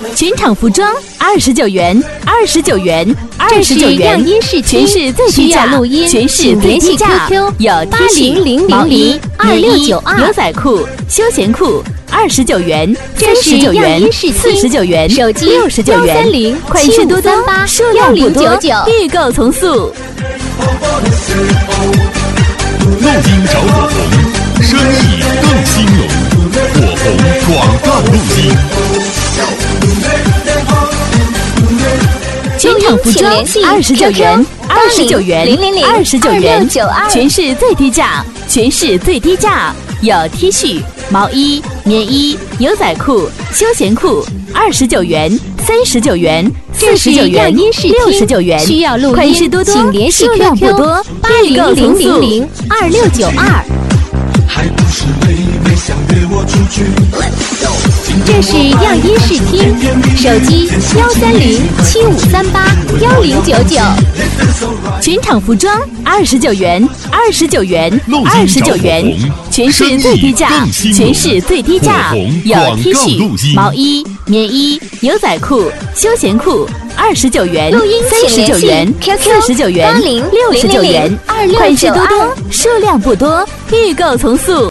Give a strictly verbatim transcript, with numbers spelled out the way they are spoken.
全场服装二十九元，二十九元，二十九元，全市最低价， 录音， 全市最低价，有 T 恤、毛衣、棉衣、牛仔裤、休闲裤。二十九元，三十九元，四十九元， 手机六十九元，款式多多，数量不多，预购从速。 录音找火红，生意更兴隆。火红广告录音。 全场服装二十九元，二十九元，二十九元，全市最低价，全市最低价，有 T 恤、毛衣、棉衣、牛仔裤、休闲裤，二十九元，三十九元，四十九元，六十九元， 需要录音， 款式多多， 请联系数量不多， 八零零零零二六九二。 还不是妹妹想约我出去。 这是样音视听，手机幺三零七五三八幺零九九。 全场服装二十九元，二十九元，二十九元，全市最低价，全市最低价，有 T 恤、毛衣、棉衣、牛仔裤、休闲裤，二十九元，三十九元，四十九元，六十九元，款式多多，数量不多，预购从速。